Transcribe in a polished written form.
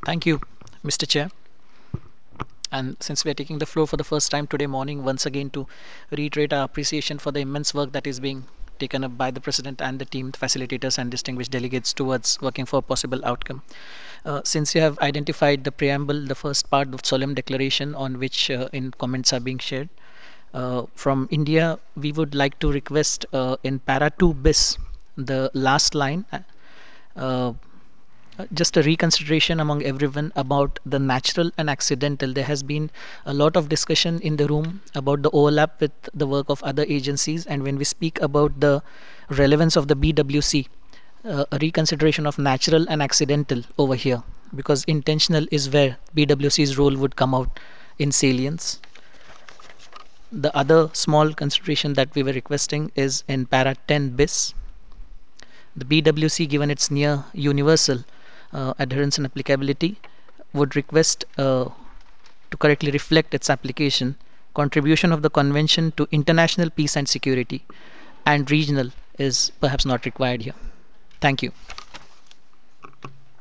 Thank you, Mr. Chair. And since we are taking the floor for the first time today morning, once again to reiterate our appreciation for the immense work that is being taken up by the President and the team, the facilitators, and distinguished delegates towards working for a possible outcome. Since you have identified the preamble, the first part of solemn declaration on which in comments are being shared, from India, we would like to request in para 2 bis, the last line. Uh, just a reconsideration among everyone about the natural and accidental. There has been a lot of discussion in the room about the overlap with the work of other agencies, and when we speak about the relevance of the BWC, a reconsideration of natural and accidental over here, because intentional is where BWC's role would come out in salience. The other small consideration that we were requesting is in para 10 bis. The BWC, given its near universal adherence and applicability, would request to correctly reflect its application, contribution of the Convention to international peace and security, and regional is perhaps not required here. Thank you.